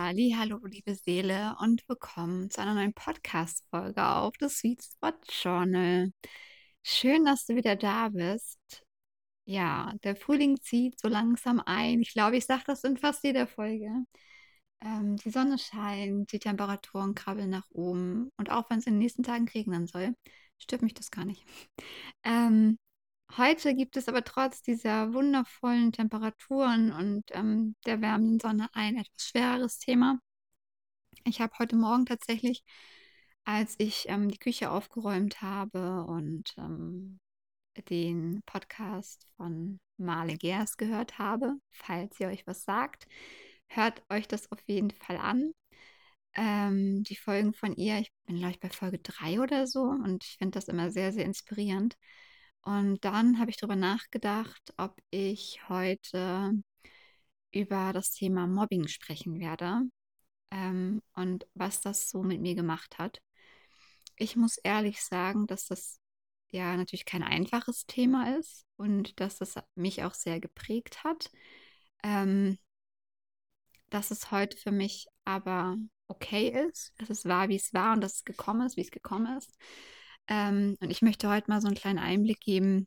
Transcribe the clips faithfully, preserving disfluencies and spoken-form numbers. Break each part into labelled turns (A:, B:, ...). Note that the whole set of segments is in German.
A: Hallo, liebe Seele und willkommen zu einer neuen Podcast-Folge auf The Sweet Spot Journal. Schön, dass du wieder da bist. Ja, der Frühling zieht so langsam ein. Ich glaube, ich sage das in fast jeder Folge. Ähm, die Sonne scheint, die Temperaturen krabbeln nach oben und auch wenn es in den nächsten Tagen regnen soll, stört mich das gar nicht. Ähm, Heute gibt es aber trotz dieser wundervollen Temperaturen und ähm, der wärmenden Sonne ein etwas schwereres Thema. Ich habe heute Morgen tatsächlich, als ich ähm, die Küche aufgeräumt habe und ähm, den Podcast von Marle Gers gehört habe, falls ihr euch was sagt, hört euch das auf jeden Fall an. Ähm, die Folgen von ihr, ich bin, glaube ich, bei Folge drei oder so und ich finde das immer sehr, sehr inspirierend. Und dann habe ich darüber nachgedacht, ob ich heute über das Thema Mobbing sprechen werde, ähm, und was das so mit mir gemacht hat. Ich muss ehrlich sagen, dass das ja natürlich kein einfaches Thema ist und dass das mich auch sehr geprägt hat. Ähm, Dass es heute für mich aber okay ist, dass es war, wie es war und dass es gekommen ist, wie es gekommen ist. Ähm, und ich möchte heute mal so einen kleinen Einblick geben,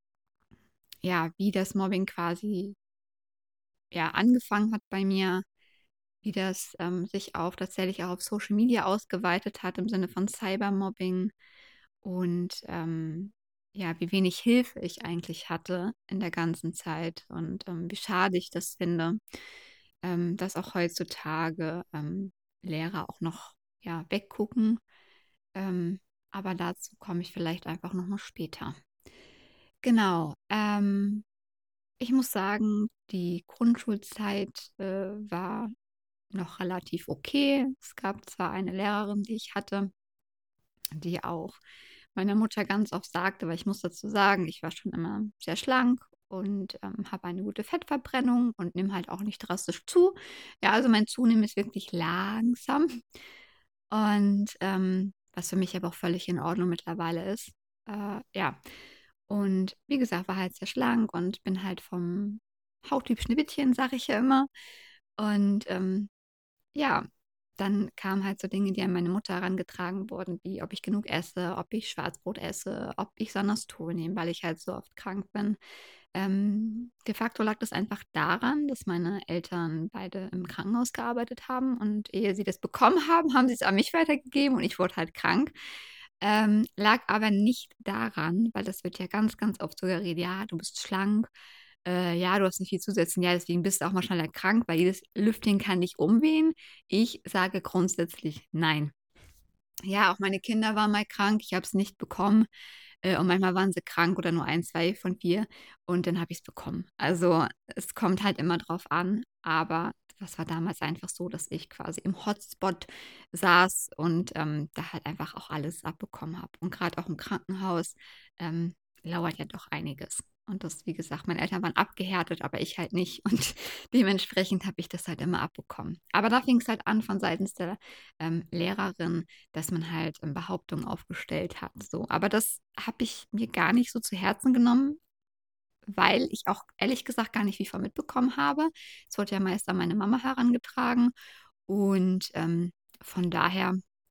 A: ja, wie das Mobbing quasi ja angefangen hat bei mir, wie das ähm, sich auch tatsächlich auch auf Social Media ausgeweitet hat im Sinne von Cybermobbing und ähm, ja, wie wenig Hilfe ich eigentlich hatte in der ganzen Zeit und ähm, wie schade ich das finde, ähm, dass auch heutzutage ähm, Lehrer auch noch ja, weggucken. Ähm, aber dazu komme ich vielleicht einfach nochmal später. Genau. Ähm, ich muss sagen, die Grundschulzeit äh, war noch relativ okay. Es gab zwar eine Lehrerin, die ich hatte, die auch meiner Mutter ganz oft sagte, weil ich muss dazu sagen, ich war schon immer sehr schlank und ähm, habe eine gute Fettverbrennung und nehme halt auch nicht drastisch zu. Ja, also mein Zunehmen ist wirklich langsam und ähm, was für mich aber auch völlig in Ordnung mittlerweile ist. Äh, ja, und wie gesagt, war halt sehr schlank und bin halt vom Hauttyp Schneewittchen, sage ich ja immer. Und ähm, ja, dann kamen halt so Dinge, die an meine Mutter herangetragen wurden, wie ob ich genug esse, ob ich Schwarzbrot esse, ob ich Sonnestool nehme, weil ich halt so oft krank bin. Ähm, de facto lag das einfach daran, dass meine Eltern beide im Krankenhaus gearbeitet haben und ehe sie das bekommen haben, haben sie es an mich weitergegeben und ich wurde halt krank. Ähm, lag aber nicht daran, weil das wird ja ganz, ganz oft so geredet, ja, du bist schlank, äh, ja, du hast nicht viel zusetzen, ja, deswegen bist du auch mal schneller krank, weil jedes Lüftchen kann dich umwehen. Ich sage grundsätzlich nein. Ja, auch meine Kinder waren mal krank, ich habe es nicht bekommen. Äh, und manchmal waren sie krank oder nur ein, zwei von vier und dann habe ich es bekommen. Also, es kommt halt immer drauf an, aber das war damals einfach so, dass ich quasi im Hotspot saß und, ähm, da halt einfach auch alles abbekommen habe. Und gerade auch im Krankenhaus, ähm, lauert ja doch einiges. Und das, wie gesagt, meine Eltern waren abgehärtet, aber ich halt nicht und dementsprechend habe ich das halt immer abbekommen. Aber da fing es halt an von seitens der, ähm, Lehrerin, dass man halt, ähm, Behauptungen aufgestellt hat, so. Aber das habe ich mir gar nicht so zu Herzen genommen, weil ich auch ehrlich gesagt gar nicht viel von mitbekommen habe. Es wurde ja meist an meine Mama herangetragen und, ähm, von daher,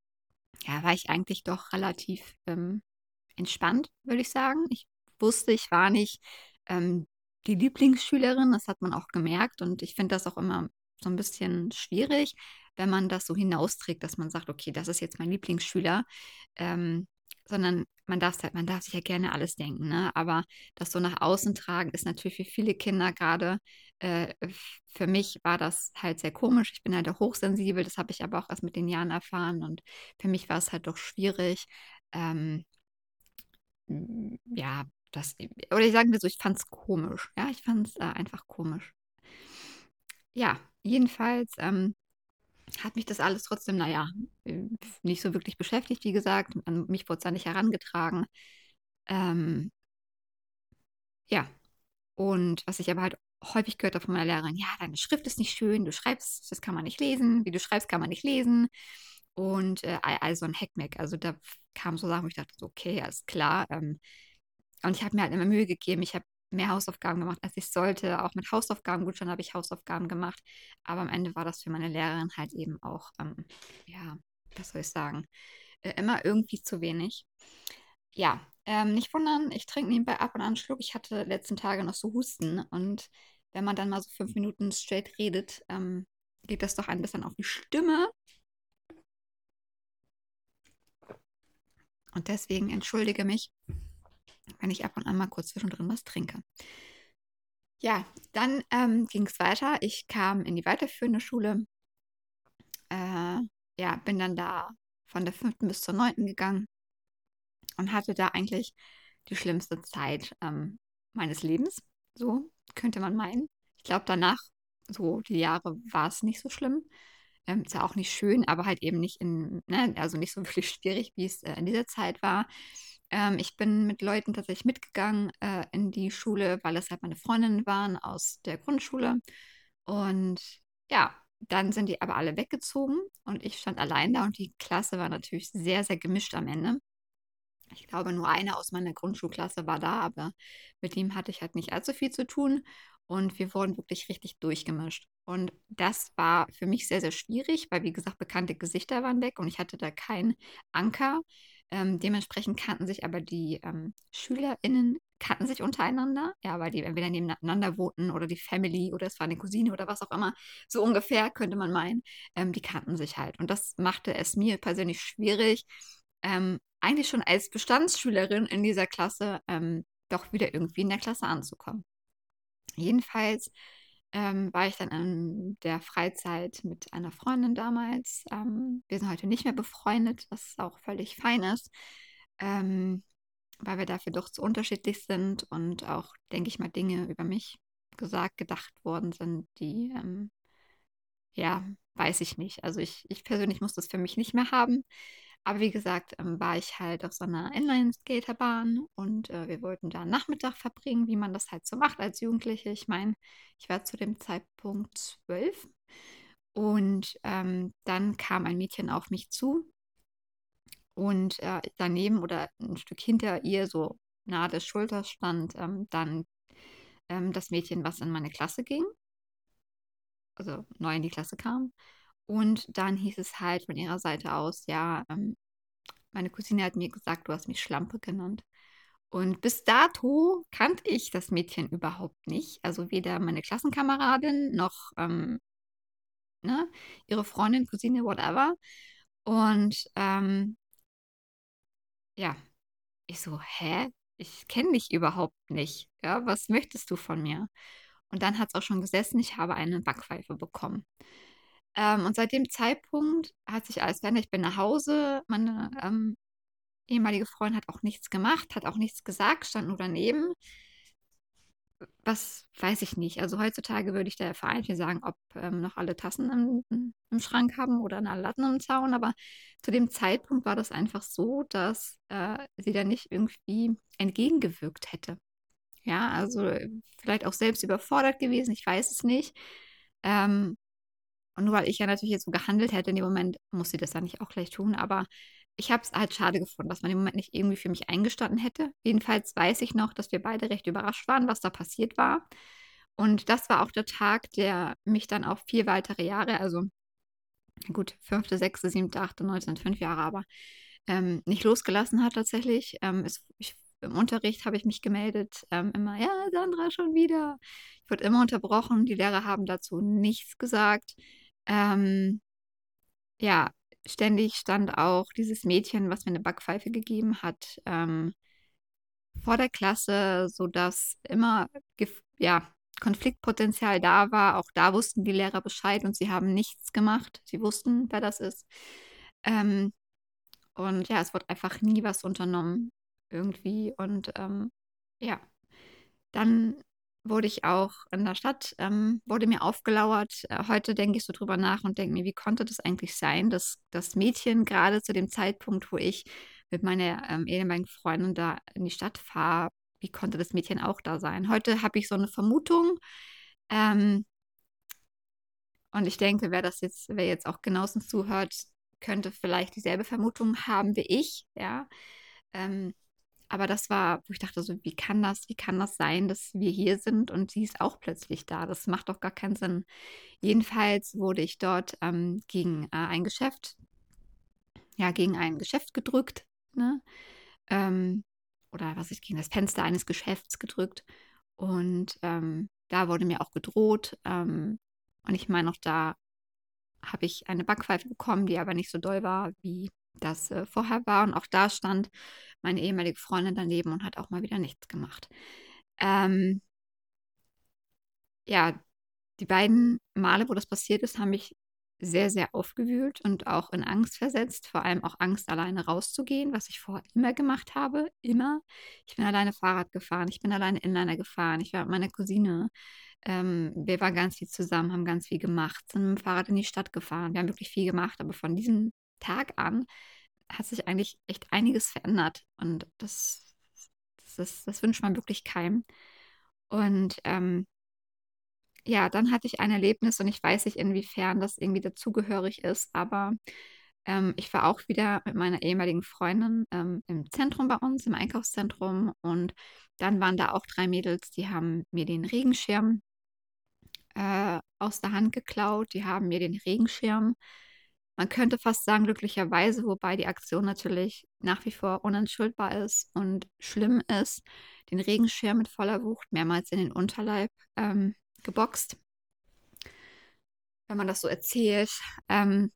A: ja, war ich eigentlich doch relativ, ähm, entspannt, würde ich sagen. Ich wusste, ich war nicht, ähm, die Lieblingsschülerin, das hat man auch gemerkt und ich finde das auch immer so ein bisschen schwierig, wenn man das so hinausträgt, dass man sagt: „Okay, das ist jetzt mein Lieblingsschüler“, ähm, sondern man darf's halt man darf sich ja gerne alles denken, ne? Aber das so nach außen tragen ist natürlich für viele Kinder gerade. Äh, f für mich war das halt sehr komisch. Ich bin halt auch hochsensibel, das habe ich aber auch erst mit den Jahren erfahren und für mich war es halt doch schwierig, ähm hm, ja, das oder ich sagen wir so, ich fand's komisch. Ja, ich fand's, äh, einfach komisch. Ja, jedenfalls, ähm, hat mich das alles trotzdem, na ja, äh, nicht so wirklich beschäftigt, wie gesagt. An mich wurde es da nicht herangetragen. Ähm, ja, und was ich aber halt häufig gehört habe von meiner Lehrerin: „Ja, deine Schrift ist nicht schön, du schreibst das kann man nicht lesen. Wie du schreibst, kann man nicht lesen.“ Und, äh, all all so 'n Heckmeck. Also, da kamen so Sachen, wo ich dachte so: „Okay, alles klar.“ Ähm Und ich habe mir halt immer Mühe gegeben. Ich habe mehr Hausaufgaben gemacht, als ich sollte. Auch mit Hausaufgabengutschein habe ich Hausaufgaben gemacht. Aber am Ende war das für meine Lehrerin halt eben auch, ähm, ja, was soll ich sagen, äh, immer irgendwie zu wenig. Ja, ähm, nicht wundern, ich trinke nebenbei ab und an einen Schluck. Ich hatte letzten Tage noch so Husten und wenn man dann mal so fünf Minuten straight redet, ähm, geht das doch ein bisschen auf die Stimme. Und deswegen entschuldige mich, wenn ich ab und an mal kurz zwischendrin was trinke. Ja, dann ähm, ging es weiter. Ich kam in die weiterführende Schule. Äh, ja, bin dann da von der fünften bis zur neunten gegangen und hatte da eigentlich die schlimmste Zeit ähm, meines Lebens. So könnte man meinen. Ich glaube, danach, so die Jahre, war es nicht so schlimm. Ähm, ist ja auch nicht schön, aber halt eben nicht in, ne, also nicht so wirklich schwierig, wie es äh, in dieser Zeit war. Ähm, ich bin mit Leuten tatsächlich mitgegangen äh, in die Schule, weil es halt meine Freundinnen waren aus der Grundschule. Und ja, dann sind die aber alle weggezogen und ich stand allein da und die Klasse war natürlich sehr, sehr gemischt am Ende. Ich glaube, nur einer aus meiner Grundschulklasse war da, aber mit ihm hatte ich halt nicht allzu viel zu tun und wir wurden wirklich richtig durchgemischt. Und das war für mich sehr, sehr schwierig, weil, wie gesagt, bekannte Gesichter waren weg und ich hatte da keinen Anker. Ähm, dementsprechend kannten sich aber die ähm, SchülerInnen kannten sich untereinander, ja, weil die entweder nebeneinander wohnten oder die Family oder es war eine Cousine oder was auch immer. So ungefähr könnte man meinen. Ähm, die kannten sich halt. Und das machte es mir persönlich schwierig, ähm, eigentlich schon als Bestandsschülerin in dieser Klasse ähm, doch wieder irgendwie in der Klasse anzukommen. Jedenfalls ähm, war ich dann in der Freizeit mit einer Freundin damals. Ähm, wir sind heute nicht mehr befreundet, was auch völlig fein ist, ähm, weil wir dafür doch zu unterschiedlich sind und auch, denke ich mal, Dinge über mich gesagt, gedacht worden sind, die, ähm, ja, weiß ich nicht. Also ich, ich persönlich muss das für mich nicht mehr haben. Aber wie gesagt, ähm, war ich halt auf so einer Inline-Skaterbahn und äh, wir wollten da einen Nachmittag verbringen, wie man das halt so macht als Jugendliche. Ich meine, ich war zu dem Zeitpunkt zwölf und ähm, dann kam ein Mädchen auf mich zu und äh, daneben oder ein Stück hinter ihr, so nahe des Schulters, stand ähm, dann ähm, das Mädchen, was in meine Klasse ging, also neu in die Klasse kam. Und dann hieß es halt von ihrer Seite aus, ja, ähm, meine Cousine hat mir gesagt, du hast mich Schlampe genannt. Und bis dato kannte ich das Mädchen überhaupt nicht. Also weder meine Klassenkameradin noch ähm, ne, ihre Freundin, Cousine, whatever. Und ähm, ja, ich so, hä? Ich kenne dich überhaupt nicht. Ja, was möchtest du von mir? Und dann hat es auch schon gesessen, ich habe eine Backpfeife bekommen. Ähm, und seit dem Zeitpunkt hat sich alles verändert. Ich bin nach Hause, meine ähm, ehemalige Freundin hat auch nichts gemacht, hat auch nichts gesagt, stand nur daneben. Was weiß ich nicht. Also heutzutage würde ich der Verein hier sagen, ob ähm, noch alle Tassen im, im Schrank haben oder alle Latten im Zaun. Aber zu dem Zeitpunkt war das einfach so, dass äh, sie da nicht irgendwie entgegengewirkt hätte. Ja, also äh, vielleicht auch selbst überfordert gewesen, ich weiß es nicht. Ähm, und nur weil ich ja natürlich jetzt so gehandelt hätte in dem Moment, muss sie das dann nicht auch gleich tun. Aber ich habe es halt schade gefunden, dass man im Moment nicht irgendwie für mich eingestanden hätte. Jedenfalls weiß ich noch, dass wir beide recht überrascht waren, was da passiert war. Und das war auch der Tag, der mich dann auf vier weitere Jahre, also gut, fünfte, sechste, siebte, achte, neunte, fünf Jahre, aber ähm, nicht losgelassen hat tatsächlich. Ähm, es, ich, Im Unterricht habe ich mich gemeldet, ähm, immer, ja, Sandra, schon wieder. Ich wurde immer unterbrochen, die Lehrer haben dazu nichts gesagt. Ähm, ja, ständig stand auch dieses Mädchen, was mir eine Backpfeife gegeben hat, ähm, vor der Klasse, sodass immer gef- ja, Konfliktpotenzial da war. Auch da wussten die Lehrer Bescheid und sie haben nichts gemacht. Sie wussten, wer das ist. Ähm, und ja, es wurde einfach nie was unternommen irgendwie. Und ähm, ja, dann wurde ich auch in der Stadt, ähm, wurde mir aufgelauert. Äh, heute denke ich so drüber nach und denke mir, wie konnte das eigentlich sein, dass das Mädchen gerade zu dem Zeitpunkt, wo ich mit meiner ähm, ehemaligen Freundin da in die Stadt fahre, wie konnte das Mädchen auch da sein? Heute habe ich so eine Vermutung. Ähm, und ich denke, wer das jetzt, wer jetzt auch genauestens zuhört, könnte vielleicht dieselbe Vermutung haben wie ich, ja. Ähm, aber das war, wo ich dachte so: „Wie kann das wie kann das sein, dass wir hier sind und sie ist auch plötzlich da? Das macht doch gar keinen Sinn.“ Jedenfalls wurde ich dort, ähm, gegen, äh, ein Geschäft ja, gegen ein Geschäft gedrückt, ne? Ähm, oder was ich gegen das Fenster eines Geschäfts gedrückt. Und, ähm, da wurde mir auch gedroht, ähm, und ich meine auch da habe ich eine Backpfeife bekommen, die aber nicht so doll war, wie das, äh, vorher war. Und auch da stand meine ehemalige Freundin daneben und hat auch mal wieder nichts gemacht. Ähm, ja, die beiden Male, wo das passiert ist, haben mich sehr, sehr aufgewühlt und auch in Angst versetzt, vor allem auch Angst, alleine rauszugehen, was ich vorher immer gemacht habe, immer. Ich bin alleine Fahrrad gefahren, ich bin alleine Inliner gefahren, ich war mit meiner Cousine, ähm, wir waren ganz viel zusammen, haben ganz viel gemacht, sind mit dem Fahrrad in die Stadt gefahren. Wir haben wirklich viel gemacht, aber von diesem Tag an hat sich eigentlich echt einiges verändert und das das ist das wünscht man wirklich keinem. Und, ähm ja, dann hatte ich ein Erlebnis und ich weiß nicht, inwiefern das irgendwie dazugehörig ist, aber, ähm, ich war auch wieder mit meiner ehemaligen Freundin, ähm, im Zentrum bei uns, im Einkaufszentrum, und dann waren da auch drei Mädels, die haben mir den Regenschirm, äh, aus der Hand geklaut. Die haben mir den Regenschirm, man könnte fast sagen, glücklicherweise, wobei die Aktion natürlich nach wie vor unentschuldbar ist und schlimm ist, den Regenschirm mit voller Wucht mehrmals in den Unterleib, ähm, geboxt. Wenn man das so erzählt. Ähm,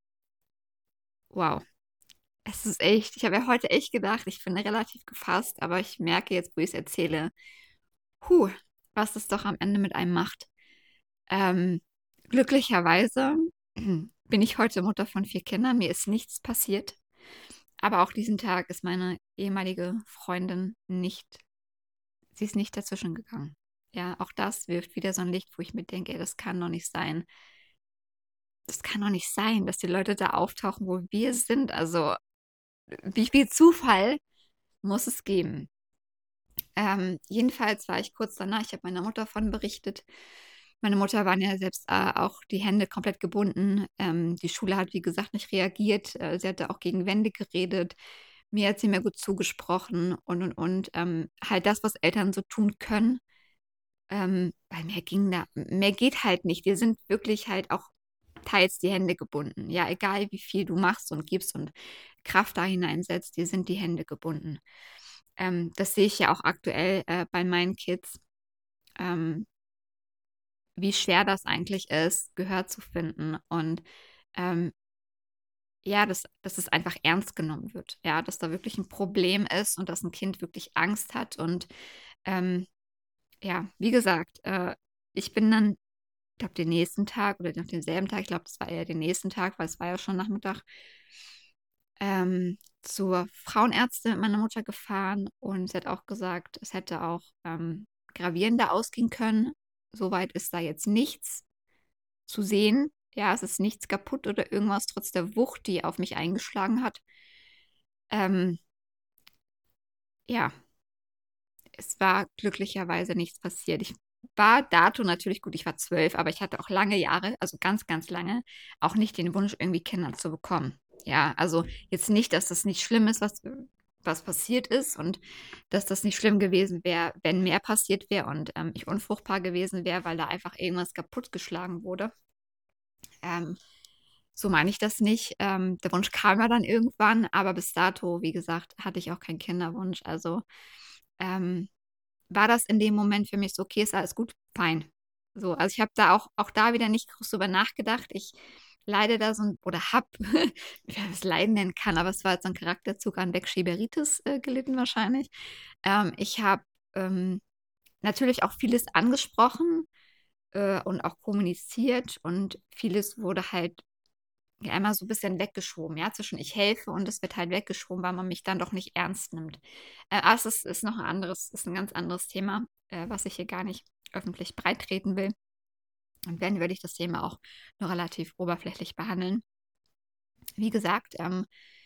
A: wow. Es ist echt, ich habe ja heute echt gedacht, ich bin relativ gefasst, aber ich merke jetzt, wo ich es erzähle, hu, was das doch am Ende mit einem macht. Ähm, glücklicherweise bin ich heute Mutter von vier Kindern. Mir ist nichts passiert. Aber auch diesen Tag ist meine ehemalige Freundin nicht, sie ist nicht dazwischen gegangen. Ja, auch das wirft wieder so ein Licht, wo ich mir denke, ey, das kann doch nicht sein. Das kann doch nicht sein, dass die Leute da auftauchen, wo wir sind. Also, wie viel Zufall muss es geben? Ähm, jedenfalls war ich kurz danach, ich habe meiner Mutter davon berichtet. Meine Mutter waren ja selbst, äh, auch die Hände komplett gebunden. Ähm, die Schule hat, wie gesagt, nicht reagiert. Äh, sie hatte auch gegen Wände geredet. Mir hat sie mehr gut zugesprochen und, und, und. Ähm, halt das, was Eltern so tun können. Ähm, weil mehr ging da mehr geht halt nicht. Wir sind wirklich halt auch teils die Hände gebunden. Ja, egal wie viel du machst und gibst und Kraft da hineinsetzt, dir sind die Hände gebunden. Ähm, das sehe ich ja auch aktuell, äh, bei meinen Kids, ähm, wie schwer das eigentlich ist, Gehör zu finden und, ähm, ja, dass dass es einfach ernst genommen wird. Ja, dass da wirklich ein Problem ist und dass ein Kind wirklich Angst hat und, ähm, ja, wie gesagt, äh, ich bin dann, ich glaube, den nächsten Tag oder noch denselben Tag, ich glaube, das war eher den nächsten Tag, weil es war ja schon Nachmittag, ähm, zur Frauenärztin mit meiner Mutter gefahren und sie hat auch gesagt, es hätte auch, ähm, gravierender ausgehen können. Soweit ist da jetzt nichts zu sehen. Ja, es ist nichts kaputt oder irgendwas trotz der Wucht, die auf mich eingeschlagen hat. Ähm, ja, es war glücklicherweise nichts passiert. Ich war dato natürlich gut, ich war zwölf, aber ich hatte auch lange Jahre, also ganz, ganz lange, auch nicht den Wunsch, irgendwie Kinder zu bekommen. Ja, also jetzt nicht, dass das nicht schlimm ist, was, was passiert ist und dass das nicht schlimm gewesen wäre, wenn mehr passiert wäre und ähm, ich unfruchtbar gewesen wäre, weil da einfach irgendwas kaputtgeschlagen wurde. Ähm, so meine ich das nicht. Ähm, der Wunsch kam ja dann irgendwann, aber bis dato, wie gesagt, hatte ich auch keinen Kinderwunsch. Also ähm, war das in dem Moment für mich so: „Okay, ist alles gut, fein.“ So, also, ich habe da auch auch da wieder nicht groß drüber nachgedacht. Ich leide da so 'n oder habe, wie man das Leiden nennen kann, aber es war jetzt so 'n Charakterzug an Wegschieberistus, äh, gelitten wahrscheinlich. Ähm, ich habe, ähm, natürlich auch vieles angesprochen, äh, und auch kommuniziert und vieles wurde halt, ja, einmal so 'n bisschen weggeschoben, ja, zwischen ich helfe und es wird halt weggeschoben, weil man mich dann doch nicht ernst nimmt. Äh, aber es ist ist noch 'n anderes, ist 'n ganz anderes Thema, äh, was ich hier gar nicht öffentlich breittreten will. Und wenn, würde ich das Thema auch nur relativ oberflächlich behandeln. Wie gesagt, ähm,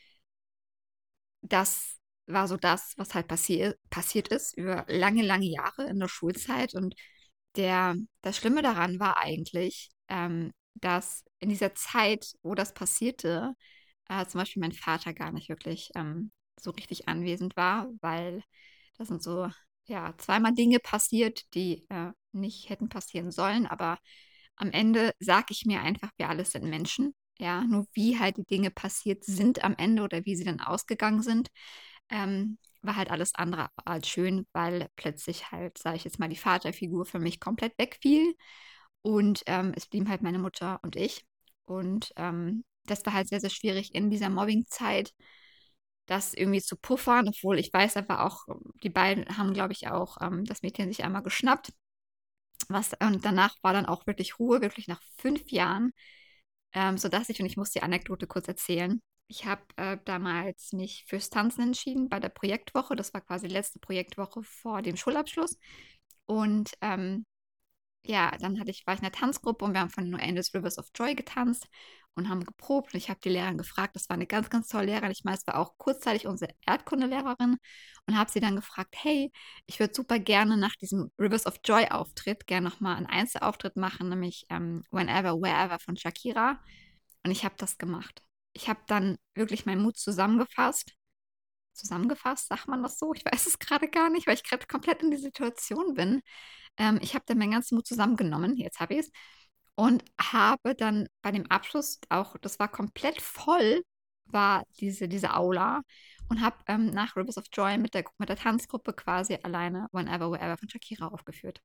A: das war so das, was halt passier passiert ist über lange, lange Jahre in der Schulzeit. Und der das Schlimme daran war eigentlich, ähm, dass in dieser Zeit, wo das passierte, äh, zum Beispiel mein Vater gar nicht wirklich, ähm, so richtig anwesend war, weil Da sind so, ja, zweimal Dinge passiert, die, äh, nicht hätten passieren sollen, aber am Ende sage ich mir einfach, wir alle sind Menschen, ja? Nur wie halt die Dinge passiert sind am Ende oder wie sie dann ausgegangen sind, ähm, war halt alles andere als schön, weil plötzlich halt, sage ich jetzt mal, die Vaterfigur für mich komplett wegfiel und, ähm, es blieben halt meine Mutter und ich. Und, ähm, das war halt sehr, sehr schwierig in dieser Mobbingzeit, das irgendwie zu puffern, obwohl ich weiß aber auch, ähm, die beiden haben, glaube ich, auch, ähm, das Mädchen sich einmal geschnappt. Was und danach war dann auch wirklich Ruhe, wirklich nach fünf Jahren, ähm, sodass ich und ich muss die Anekdote kurz erzählen. Ich habe, äh, damals mich fürs Tanzen entschieden bei der Projektwoche. Das war quasi die letzte Projektwoche vor dem Schulabschluss. Und, ähm, ja, dann hatte ich war ich in der Tanzgruppe und wir haben von No Endless Rivers of Joy getanzt und haben geprobt und ich habe die Lehrerin gefragt, das war eine ganz, ganz tolle Lehrerin. Ich meine, es war auch kurzzeitig unsere Erdkundelehrerin und habe sie dann gefragt: „Hey, ich würde super gerne nach diesem Rivers of Joy Auftritt gerne noch mal 'n Einzelauftritt machen, nämlich, ähm, Whenever, Wherever von Shakira.“ Und ich habe das gemacht. Ich habe dann wirklich meinen Mut zusammengefasst. Zusammengefasst, sagt man das so? Ich weiß es grade gar nicht, weil ich grad komplett in die Situation bin. Ähm, ich habe dann meinen ganzen Mut zusammengenommen, jetzt habe ich's, und habe dann bei dem Abschluss auch das war komplett voll, war diese diese Aula und habe, ähm, nach Rivers of Joy mit der Gru mit der Tanzgruppe quasi alleine Whenever, Wherever von Shakira aufgeführt.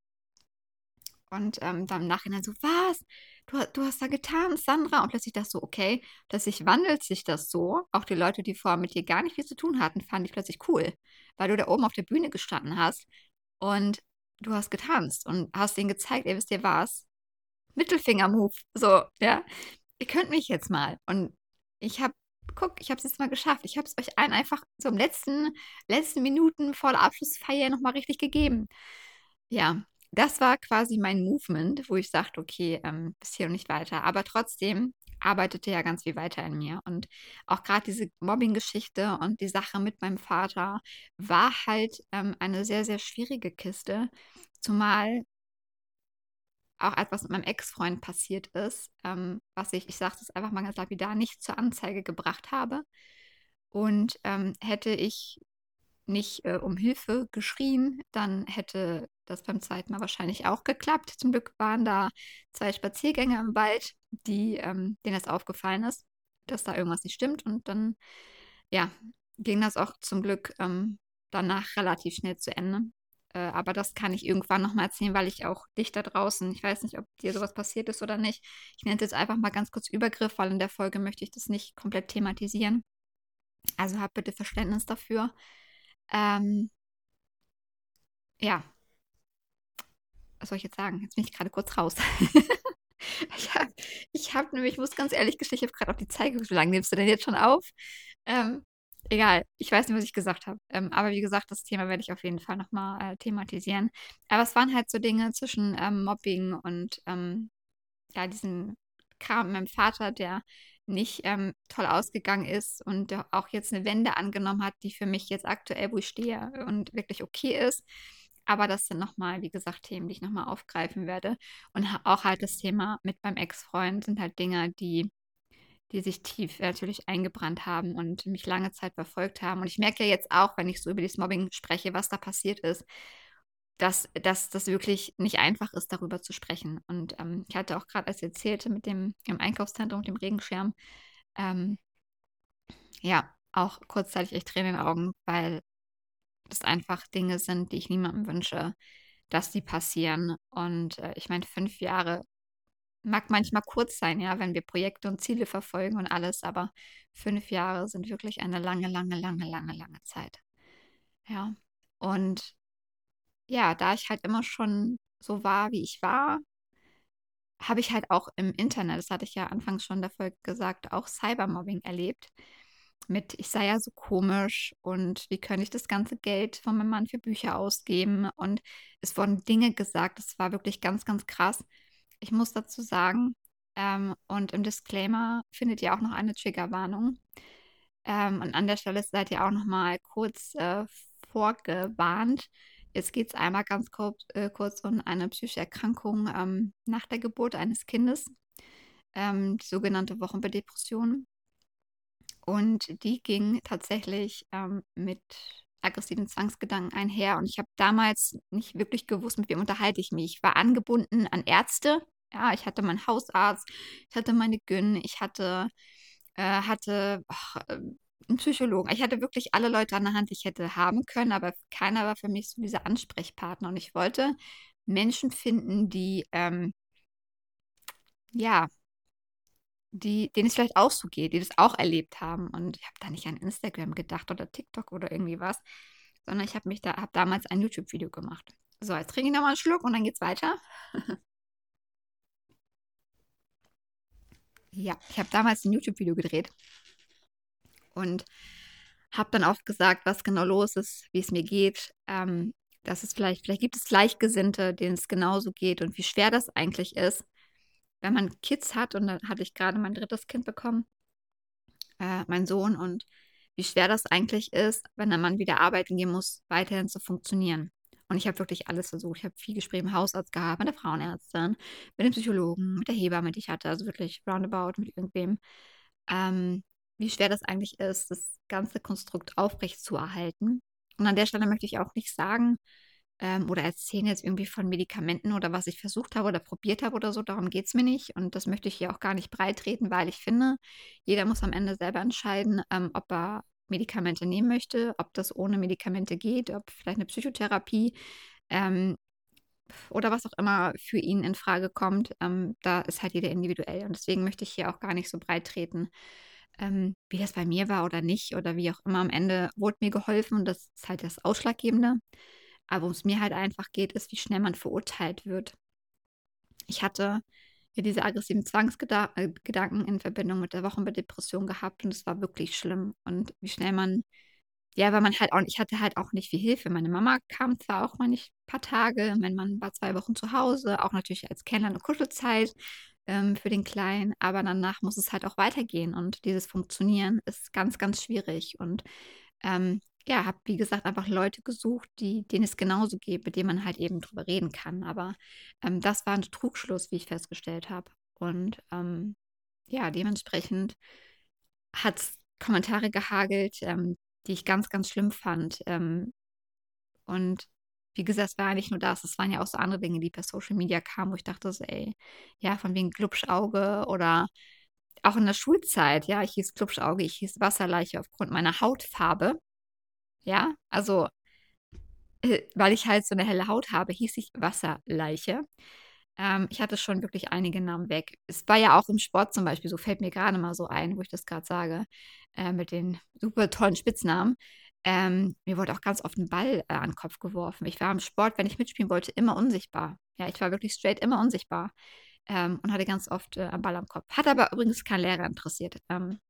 A: Und, ähm, dann im Nachhinein so: „Was? Du ha du hast da getanzt, Sandra?“ Und plötzlich dachte ich so: „Okay, plötzlich wandelt sich das so.“ Auch die Leute, die vorher mit dir gar nicht viel zu tun hatten, fanden dich plötzlich cool, weil du da oben auf der Bühne gestanden hast und du hast getanzt und hast denen gezeigt: „Ey, wisst ihr was? Mittelfinger-Move, so, ja? Ihr könnt mich jetzt mal.“ Und ich habe guck, ich habe es jetzt mal geschafft. Ich habe es euch allen einfach so im letzten letzten Minuten vor der Abschlussfeier noch mal richtig gegeben. Ja, das war quasi mein Movement, wo ich sagte: „Okay, ähm, bis hier und nicht weiter.“ Aber trotzdem arbeitete ja ganz viel weiter in mir. Und auch grad diese Mobbinggeschichte und die Sache mit meinem Vater war halt, ähm, eine sehr, sehr schwierige Kiste, zumal auch etwas mit meinem Ex-Freund passiert ist, ähm, was ich ich sage das einfach mal ganz lapidar, nicht zur Anzeige gebracht habe. Und, ähm, hätte ich nicht, äh, um Hilfe geschrien, dann hätte das beim zweiten Mal wahrscheinlich auch geklappt. Zum Glück waren da zwei Spaziergänger im Wald, die, ähm denen das aufgefallen ist, dass da irgendwas nicht stimmt. Und dann, ja, ging das auch zum Glück, ähm, danach relativ schnell zu Ende. Äh, aber das kann ich irgendwann noch mal erzählen, weil ich auch dich da draußen ich weiß nicht, ob dir so was passiert ist oder nicht. Ich nenne es jetzt einfach mal ganz kurz Übergriff, weil in der Folge möchte ich das nicht komplett thematisieren. Also, hab bitte Verständnis dafür. Ähm ja. Was soll ich jetzt sagen? Jetzt bin ich grade kurz raus. Ich habe ich habe nämlich ich muss ganz ehrlich gestehen, ich habe grad auf die Zeit geguckt. Wie lange nimmst du denn jetzt schon auf? Ähm, egal. Ich weiß nicht, was ich gesagt habe. Ähm, aber wie gesagt, das Thema werde ich auf jeden Fall noch mal, äh, thematisieren. Aber es waren halt so Dinge zwischen, ähm, Mobbing und, ähm, ja, diesem Kram mit meinem Vater, der nicht, ähm, toll ausgegangen ist und der auch jetzt 'ne Wende angenommen hat, die für mich jetzt aktuell, wo ich stehe und wirklich okay ist. Aber das sind noch mal, wie gesagt, Themen, die ich noch mal aufgreifen werde. Und ha auch halt das Thema mit meinem Ex-Freund sind halt Dinge, die die sich tief natürlich eingebrannt haben und mich lange Zeit verfolgt haben. Und ich merke ja jetzt auch, wenn ich so über dieses Mobbing spreche, was da passiert ist, dass dass das wirklich nicht einfach ist, darüber zu sprechen. Und, ähm, ich hatte auch grad, als ich erzählte mit dem im Einkaufszentrum mit dem Regenschirm, ähm ja, auch kurzzeitig echt Tränen in den Augen, weil das einfach Dinge sind, die ich niemandem wünsche, dass die passieren. Und, äh, ich meine, fünf Jahre mag manchmal kurz sein, ja, wenn wir Projekte und Ziele verfolgen und alles, aber fünf Jahre sind wirklich eine lange, lange, lange, lange, lange Zeit. Ja. Und ja, da ich halt immer schon so war, wie ich war habe ich halt auch im Internet, das hatte ich ja anfangs schon der Folge gesagt, auch Cybermobbing erlebt mit: „Ich sei ja so komisch und wie könnte ich das ganze Geld von meinem Mann für Bücher ausgeben?“ Und es wurden Dinge gesagt, das war wirklich ganz, ganz krass. Ich muss dazu sagen, ähm und im Disclaimer findet ihr auch noch eine Triggerwarnung. Ähm, und an der Stelle seid ihr auch noch mal kurz, äh, vorgewarnt. Jetzt geht's einmal ganz kurz äh, kurz um eine psychische Erkrankung, ähm, nach der Geburt eines Kindes, ähm, die sogenannte Wochenbettdepression. Und die ging tatsächlich, ähm, mit aggressiven Zwangsgedanken einher und ich habe damals nicht wirklich gewusst, mit wem unterhalte ich mich. Ich war angebunden an Ärzte. Ja, ich hatte meinen Hausarzt, ich hatte meine Gyn, ich hatte äh, hatte, ach, ähm, 'n Psychologen. Ich hatte wirklich alle Leute an der Hand, die ich hätte haben können, aber keiner war für mich so dieser Ansprechpartner und ich wollte Menschen finden, die, ähm ja, die denen es vielleicht auch so geht, die das auch erlebt haben. Und ich habe da nicht an Instagram gedacht oder TikTok oder irgendwie was, sondern ich habe mich da habe damals ein YouTube-Video gemacht. So, jetzt trinke ich noch mal 'n Schluck und dann geht's weiter. Ja, ich habe damals 'n YouTube-Video gedreht und habe dann auch gesagt, was genau los ist, wie es mir geht, ähm, dass es vielleicht vielleicht gibt es Gleichgesinnte, denen es genauso geht und wie schwer das eigentlich ist, wenn man Kids hat und dann hatte ich gerade mein drittes Kind bekommen, äh, meinen Sohn und wie schwer das eigentlich ist, wenn der Mann wieder arbeiten gehen muss, weiterhin zu funktionieren. Und ich habe wirklich alles versucht. Ich habe viel Gespräche mit dem Hausarzt gehabt, mit der Frauenärztin, mit dem Psychologen, mit der Hebamme, die ich hatte, also wirklich roundabout mit irgendwem. Ähm, wie schwer das eigentlich ist, das ganze Konstrukt aufrechtzuerhalten. Und an der Stelle möchte ich auch nicht sagen, ähm, oder erzählen jetzt irgendwie von Medikamenten oder was ich versucht habe oder probiert habe oder so. Darum geht's mir nicht. Und das möchte ich hier auch gar nicht breitreten, weil ich finde, jeder muss am Ende selber entscheiden, ähm, ob er Medikamente nehmen möchte, ob das ohne Medikamente geht, ob vielleicht eine Psychotherapie, ähm, oder was auch immer für ihn in Frage kommt. Ähm, da ist halt jeder individuell. Und deswegen möchte ich hier auch gar nicht so breit treten, ähm, wie das bei mir war oder nicht oder wie auch immer. Am Ende wurde mir geholfen und das ist halt das Ausschlaggebende. Aber worum es mir halt einfach geht, ist, wie schnell man verurteilt wird. Ich hatte ja diese aggressiven Zwangsgedanken äh, Gedanken in Verbindung mit der Wochenbettdepression gehabt und es war wirklich schlimm. Und wie schnell man ja, weil man halt auch ich hatte halt auch nicht viel Hilfe. Meine Mama kam zwar auch mal nicht paar Tage, mein Mann war zwei Wochen zu Hause, auch natürlich als Kennenlern und Kuschelzeit, ähm, für den Kleinen, aber danach muss es halt auch weitergehen und dieses Funktionieren ist ganz, ganz schwierig und, ähm, ja, habe, wie gesagt, einfach Leute gesucht, die denen es genauso geht, mit denen man halt eben drüber reden kann, aber, ähm, das war 'n Trugschluss, wie ich festgestellt habe und, ähm, ja, dementsprechend hat's Kommentare gehagelt, ähm, die ich ganz, ganz schlimm fand. Ähm, und wie gesagt, es war ja nicht nur das, es waren ja auch so andere Dinge, die per Social Media kamen, wo ich dachte so: „Ey, ja, von wegen Glubschauge“ oder auch in der Schulzeit, ja, ich hieß Glubschauge, ich hieß Wasserleiche aufgrund meiner Hautfarbe, ja? Also, äh, weil ich halt so 'ne helle Haut habe, hieß ich Wasserleiche. Ähm, ich hatte schon wirklich einige Namen weg. Es war ja auch im Sport zum Beispiel so, fällt mir gerade mal so ein, wo ich das gerade sage, äh, mit den super tollen Spitznamen. Ähm, mir wurde auch ganz oft ein Ball, äh, an 'n Kopf geworfen. Ich war im Sport, wenn ich mitspielen wollte, immer unsichtbar. Ja, ich war wirklich straight immer unsichtbar, ähm, und hatte ganz oft, äh, einen Ball am Kopf. Hat aber übrigens kein Lehrer interessiert. Ähm,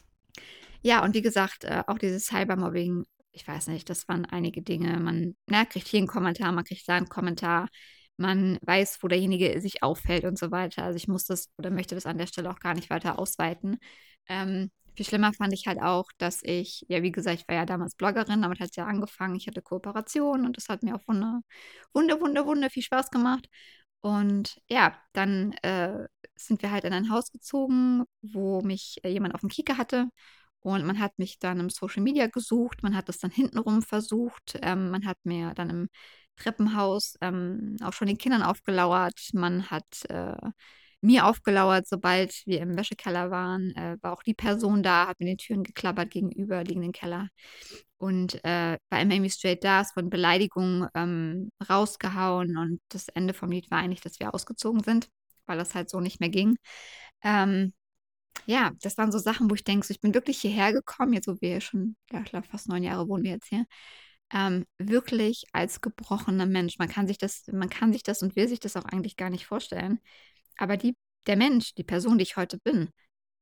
A: ja, und wie gesagt, äh, auch dieses Cybermobbing, ich weiß nicht, das waren einige Dinge. Man, ne, kriegt hier 'n Kommentar, man kriegt da 'n Kommentar. Man weiß, wo derjenige sich aufhält und so weiter. Also, ich muss das oder möchte das an der Stelle auch gar nicht weiter ausweiten. Ähm, viel schlimmer fand ich halt auch, dass ich ja, wie gesagt, ich war ja damals Bloggerin, damit hat's ja angefangen. Ich hatte Kooperationen und das hat mir auch wunder wunder wunder wunder viel Spaß gemacht. Und ja, dann, äh, sind wir halt in ein Haus gezogen, wo mich, äh, jemand aufm Kieker hatte. Und man hat mich dann im Social Media gesucht, man hat das dann hintenrum versucht. Ähm, man hat mir dann im Treppenhaus, ähm, auch schon den Kindern aufgelauert. Man hat, äh, mir aufgelauert, sobald wir im Wäschekeller waren, äh, war auch die Person da, hat mir die Türen geklappert gegenüber liegenden Keller und, äh, war immer irgendwie straight da, ist von Beleidigungen, ähm, rausgehauen und das Ende vom Lied war eigentlich, dass wir ausgezogen sind, weil das halt so nicht mehr ging. Ähm ja, das waren so Sachen, wo ich denke so, ich bin wirklich hierher gekommen, jetzt wo wir schon, ja, ich glaube, fast neun Jahre wohnen wir jetzt hier, ähm, wirklich als gebrochener Mensch. Man kann sich das man kann sich das und will sich das auch eigentlich gar nicht vorstellen. Aber die der Mensch, die Person, die ich heute bin,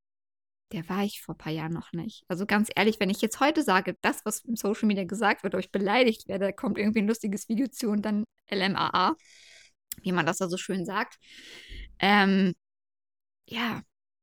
A: der war ich vor ein paar Jahren noch nicht. Also, ganz ehrlich, wenn ich jetzt heute sage, das, was im Social Media gesagt wird oder ich beleidigt werde, kommt irgendwie 'n lustiges Video zu und dann L M A A, wie man das da so schön sagt. Ähm, ja,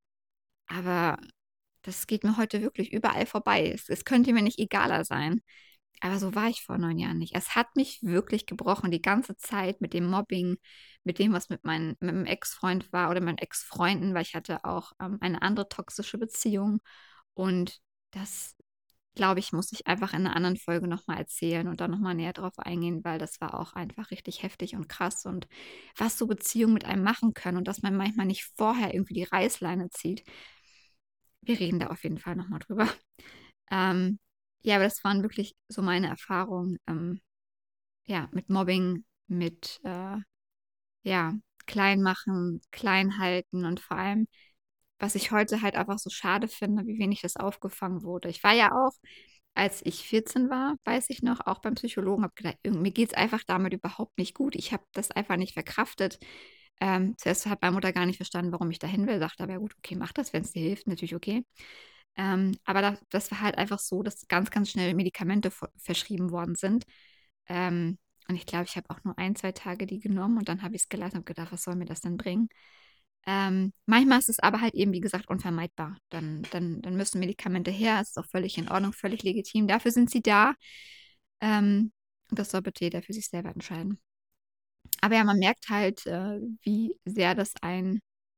A: aber das geht mir heute wirklich überall vorbei. Es es könnte mir nicht egaler sein. Aber so war ich vor neun Jahren nicht. Es hat mich wirklich gebrochen, die ganze Zeit mit dem Mobbing, mit dem, was mit meinen mit 'm Ex-Freund war oder meinen Ex-Freunden, weil ich hatte auch, ähm, eine andere toxische Beziehung und das glaube ich, muss ich einfach in 'ner anderen Folge noch mal erzählen und da noch mal näher drauf eingehen, weil das war auch einfach richtig heftig und krass und was so Beziehungen mit einem machen können und dass man manchmal nicht vorher irgendwie die Reißleine zieht. Wir reden da auf jeden Fall noch mal drüber. Ähm, ja, aber das waren wirklich so meine Erfahrungen, ähm, ja, mit Mobbing, mit, äh, ja, klein machen, klein halten und vor allem, was ich heute halt einfach so schade finde, wie wenig das aufgefangen wurde. Ich war ja auch, als ich vierzehn war, weiß ich noch, auch beim Psychologen, habe gedacht, irgend mir geht's einfach damit überhaupt nicht gut. Ich habe das einfach nicht verkraftet. Ähm, zuerst hat meine Mutter gar nicht verstanden, warum ich dahin will, sagte aber: „Ja gut, okay, mach das, wenn's dir hilft, natürlich okay.“ Ähm, aber da das war halt einfach so, dass ganz, ganz schnell Medikamente v verschrieben worden sind. Ähm, und ich glaube, ich habe auch nur ein, zwei Tage die genommen und dann habe ich's gelassen und habe gedacht: „Was soll mir das denn bringen?“ Ähm, manchmal ist es aber halt eben, wie gesagt, unvermeidbar. Dann dann dann müssen Medikamente her, ist auch völlig in Ordnung, völlig legitim. Dafür sind sie da. Ähm, und das soll bitte jeder für sich selber entscheiden. Aber ja, man merkt halt, äh, wie sehr das einen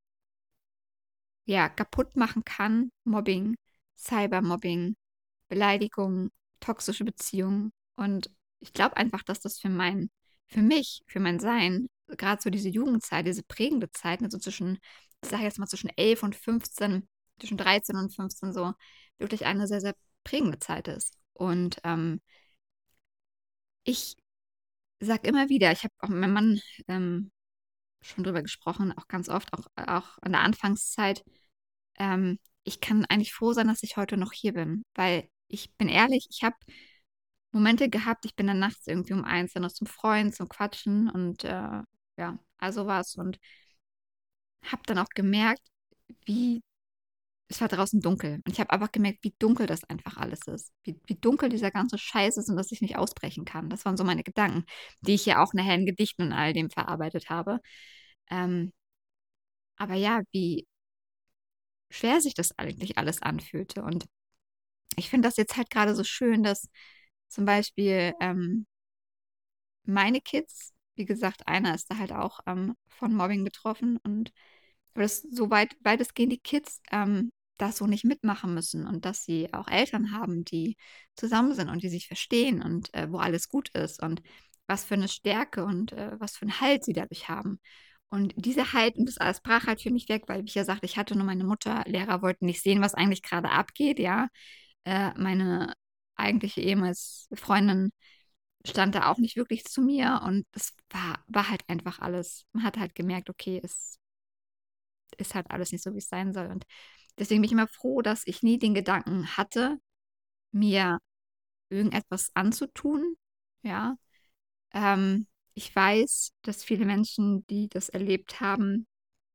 A: ja, kaputt machen kann. Mobbing, Cybermobbing, Beleidigung, toxische Beziehungen. Und ich glaube einfach, dass das für mein für mich, für mein Sein, grad so diese Jugendzeit, diese prägende Zeit, ne, so zwischen ich sage jetzt mal zwischen elf und fünfzehn, zwischen dreizehn und fünfzehn so, wirklich eine sehr, sehr prägende Zeit ist. Und, ähm ich sage immer wieder ich habe auch mit meinem Mann, ähm, schon drüber gesprochen, auch ganz oft, auch auch in der Anfangszeit. Ähm, ich kann eigentlich froh sein, dass ich heute noch hier bin, weil ich bin ehrlich, ich habe Momente gehabt, ich bin dann nachts irgendwie um eins dann noch zum Freund, zum Quatschen und, äh, ja, all so was und habe dann auch gemerkt, wie es war draußen dunkel und ich habe einfach gemerkt, wie dunkel das einfach alles ist, wie wie dunkel dieser ganze Scheiß ist und dass ich nicht ausbrechen kann. Das waren so meine Gedanken, die ich ja auch nachher in Gedichten und all dem verarbeitet habe. Ähm aber ja, wie schwer sich das eigentlich alles anfühlte. Und ich finde das jetzt halt grade so schön, dass zum Beispiel, ähm meine Kids wie gesagt, einer ist da halt auch, ähm, von Mobbing betroffen und das so weit weitestgehend die Kids, ähm, das so nicht mitmachen müssen und dass sie auch Eltern haben, die zusammen sind und die sich verstehen und, äh, wo alles gut ist und was für 'ne Stärke und, äh, was für 'n Halt sie dadurch haben. Und dieser Halt und das alles brach halt für mich weg, weil, wie ich ja sagte, ich hatte nur meine Mutter. Lehrer wollten nicht sehen, was eigentlich grade abgeht, ja? Äh, meine eigentliche ehemals Freundin stand da auch nicht wirklich zu mir und es war war halt einfach alles man hat halt gemerkt, okay, es ist halt alles nicht so, wie's sein soll. Und deswegen bin ich immer froh, dass ich nie den Gedanken hatte, mir irgendetwas anzutun, ja? Ähm, ich weiß, dass viele Menschen, die das erlebt haben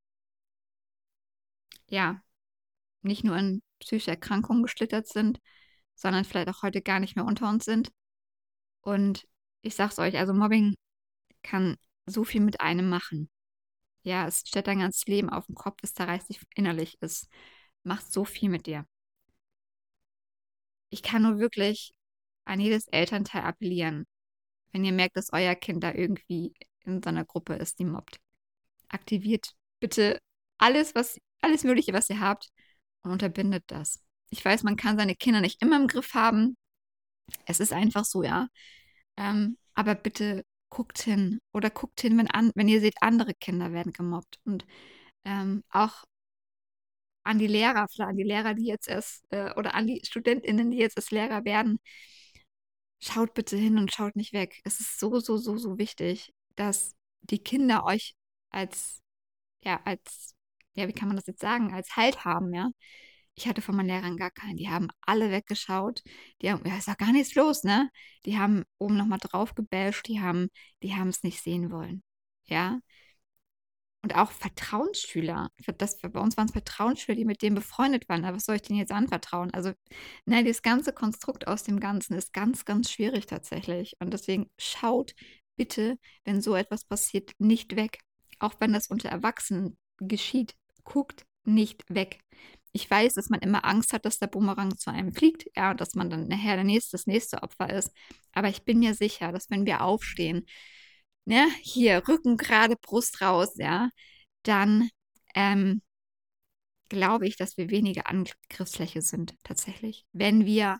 A: ja, nicht nur in psychische Erkrankungen geschlittert sind, sondern vielleicht auch heute gar nicht mehr unter uns sind. Und ich sage es euch, also Mobbing kann so viel mit einem machen. Ja, es stellt dein ganzes Leben auf 'n Kopf, es zerreißt dich innerlich, es macht so viel mit dir. Ich kann nur wirklich an jedes Elternteil appellieren, wenn ihr merkt, dass euer Kind da irgendwie in so 'ner Gruppe ist, die mobbt. Aktiviert bitte alles, was alles Mögliche, was ihr habt und unterbindet das. Ich weiß, man kann seine Kinder nicht immer im Griff haben. Es ist einfach so, ja? Ähm, aber bitte guckt hin oder guckt hin, wenn an wenn ihr seht, andere Kinder werden gemobbt und, ähm, auch an die Lehrer, vielleicht an die Lehrer, die jetzt erst äh, oder an die StudentInnen, die jetzt erst Lehrer werden. Schaut bitte hin und schaut nicht weg. Es ist so, so, so, so wichtig, dass die Kinder euch als ja, als ja, wie kann man das jetzt sagen, als Halt haben, ja? Ich hatte von meinen Lehrern gar keinen. Die haben alle weggeschaut. Die haben ja, ist doch gar nichts los, ne? Die haben oben noch mal drauf gebasht, die haben die haben's nicht sehen wollen, ja? Und auch Vertrauensschüler. Für das bei uns waren's Vertrauensschüler, die mit denen befreundet waren. Na, was soll ich denen jetzt anvertrauen? Also, ne, dieses ganze Konstrukt aus dem Ganzen ist ganz, ganz schwierig tatsächlich. Und deswegen schaut bitte, wenn so etwas passiert, nicht weg. Auch wenn das unter Erwachsenen geschieht, guckt nicht weg. Ich weiß, dass man immer Angst hat, dass der Bumerang zu einem fliegt, ja, und dass man dann nachher der nächste das nächste Opfer ist. Aber ich bin mir sicher, dass wenn wir aufstehen, ne, hier Rücken gerade, Brust raus, ja, dann, ähm glaube ich, dass wir weniger Angriffsfläche sind tatsächlich, wenn wir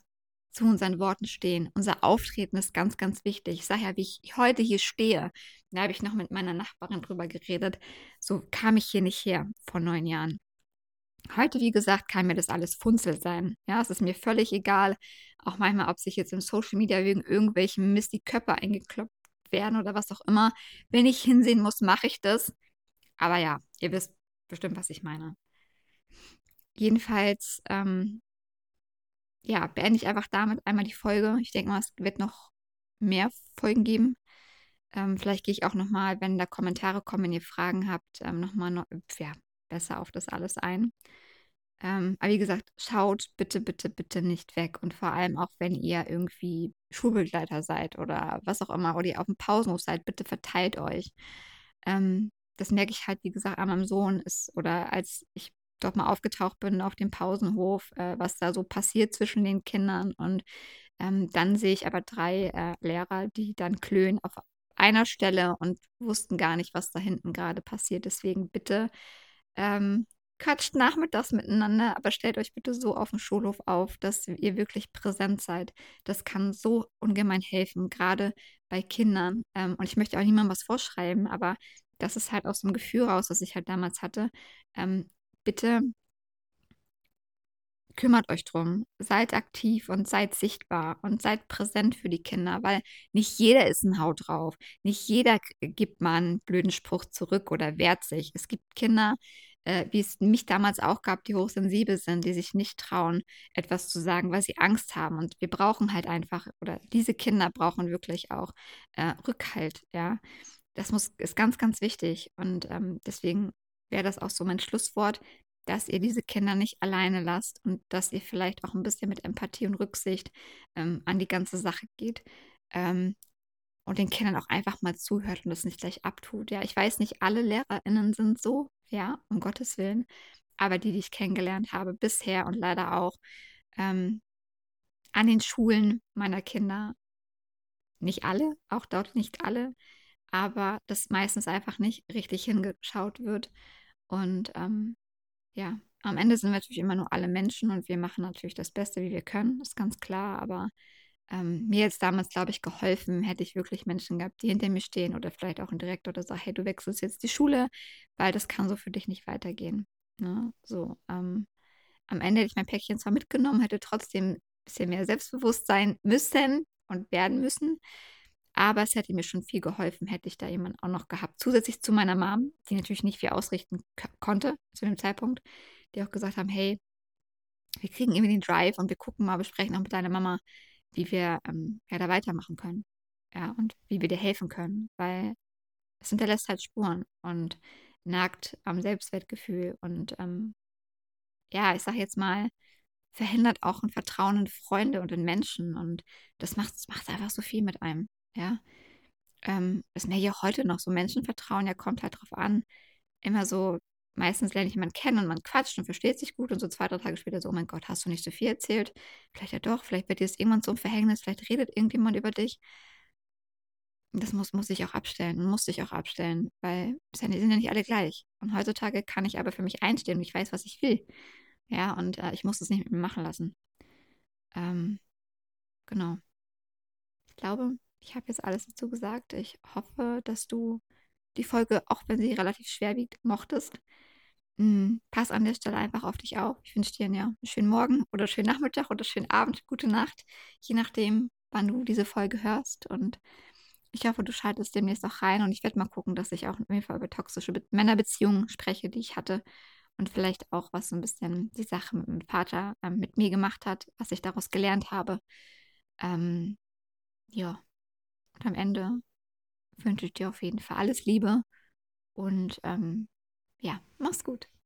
A: zu unseren Worten stehen. Unser Auftreten ist ganz, ganz wichtig. Ich sage ja, wie ich heute hier stehe, da habe ich noch mit meiner Nachbarin drüber geredet. So kam ich hier nicht her vor neun Jahren. Heute, wie gesagt, kann mir das alles Funzel sein. Ja, es ist mir völlig egal. Auch manchmal, ob sich jetzt im Social Media wegen irgendwelchem Mist die Köpfe eingekloppt werden oder was auch immer. Wenn ich hinsehen muss, mache ich das. Aber ja, ihr wisst bestimmt, was ich meine. Jedenfalls, ähm, ja, beende ich einfach damit einmal die Folge. Ich denke mal, es wird noch mehr Folgen geben. Ähm, vielleicht gehe ich auch noch mal, wenn da Kommentare kommen, wenn ihr Fragen habt, ähm, noch mal no ja, besser auf das alles ein. Ähm, aber wie gesagt, schaut bitte, bitte, bitte nicht weg und vor allem auch, wenn ihr irgendwie Schulbegleiter seid oder was auch immer oder ihr auf'm Pausenhof seid, bitte verteilt euch. Ähm, das merke ich halt, wie gesagt, an meinem Sohn ist oder als ich dort mal aufgetaucht bin auf dem Pausenhof, äh, was da so passiert zwischen den Kindern und, ähm, dann sehe ich aber drei äh, Lehrer, die dann klönen auf einer Stelle und wussten gar nicht, was da hinten grade passiert. Deswegen bitte, ähm, quatscht nachmittags miteinander, aber stellt euch bitte so auf'm Schulhof auf, dass ihr wirklich präsent seid. Das kann so ungemein helfen, grade bei Kindern. Ähm, und ich möchte auch niemandem was vorschreiben, aber das ist halt aus dem Gefühl raus, was ich halt damals hatte. Ähm, bitte kümmert euch drum, seid aktiv und seid sichtbar und seid präsent für die Kinder, weil nicht jeder ist 'n Hau drauf. Nicht jeder k gibt mal 'n blöden Spruch zurück oder wehrt sich. Es gibt Kinder, äh, wie es mich damals auch gab, die hochsensibel sind, die sich nicht trauen, etwas zu sagen, weil sie Angst haben. Und wir brauchen halt einfach oder diese Kinder brauchen wirklich auch, äh, Rückhalt, ja. Das muss ist ganz, ganz wichtig. Und, ähm, deswegen wäre das auch so mein Schlusswort, dass ihr diese Kinder nicht alleine lasst und dass ihr vielleicht auch 'n bisschen mit Empathie und Rücksicht, ähm, an die ganze Sache geht, ähm, und den Kindern auch einfach mal zuhört und das nicht gleich abtut. Ja, ich weiß nicht, alle LehrerInnen sind so, ja, um Gottes Willen, aber die, die ich kennengelernt habe bisher und leider auch, ähm, an den Schulen meiner Kinder nicht alle, auch dort nicht alle, aber dass meistens einfach nicht richtig hingeschaut wird. Und, ähm, ja, am Ende sind wir natürlich immer nur alle Menschen und wir machen natürlich das Beste, wie wir können, ist ganz klar. Aber, ähm, mir hätte es damals, glaube ich, geholfen, hätte ich wirklich Menschen gehabt, die hinter mir stehen oder vielleicht auch 'n Direktor, der sagt: „Hey, du wechselst jetzt die Schule, weil das kann so für dich nicht weitergehen“, ne? So, ähm, am Ende hätte ich mein Päckchen zwar mitgenommen, hätte trotzdem bisschen mehr selbstbewusst sein müssen und werden müssen, aber es hätte mir schon viel geholfen, hätte ich da jemanden auch noch gehabt, zusätzlich zu meiner Mom, die natürlich nicht viel ausrichten k konnte zu dem Zeitpunkt, die auch gesagt haben: „Hey, wir kriegen irgendwie den Drive und wir gucken mal, besprechen auch mit deiner Mama, wie wir, ähm, ja, da weitermachen können, ja, und wie wir dir helfen können“, weil es hinterlässt halt Spuren und nagt am Selbstwertgefühl und, ähm, ja, ich sage jetzt mal, verhindert auch 'n Vertrauen in Freunde und in Menschen und das macht's macht einfach so viel mit einem, ja? Ähm, ist mir ja heute noch so Menschenvertrauen, ja, kommt halt drauf an. Immer so meistens lerne ich jemanden kennen und man quatscht und versteht sich gut und so zwei, drei Tage später so: „Oh mein Gott, hast du nicht so viel erzählt? Vielleicht ja doch, vielleicht wird dir das irgendwann zum Verhängnis, vielleicht redet irgendjemand über dich.“ Das muss muss ich auch abstellen und musste ich auch abstellen, weil ist ja die sind ja nicht alle gleich. Und heutzutage kann ich aber für mich einstehen und ich weiß, was ich will. Ja, und, äh, ich muss das nicht mit mir machen lassen. Ähm, genau. Ich glaube, ich habe jetzt alles dazu gesagt. Ich hoffe, dass du die Folge, auch wenn sie relativ schwer wiegt, mochtest. Hm, pass an der Stelle einfach auf dich auf. Ich wünsche dir 'n ja, 'n schönen Morgen oder schönen Nachmittag oder schönen Abend, gute Nacht, je nachdem, wann du diese Folge hörst. Und ich hoffe, du schaltest demnächst auch rein und ich werde mal gucken, dass ich auch auf jeden Fall über toxische Be Männerbeziehungen spreche, die ich hatte und vielleicht auch, was so 'n bisschen die Sache mit meinem Vater, ähm, mit mir gemacht hat, was ich daraus gelernt habe. Ähm, ja, und am Ende wünsche ich dir auf jeden Fall alles Liebe und, ähm, ja, mach's gut.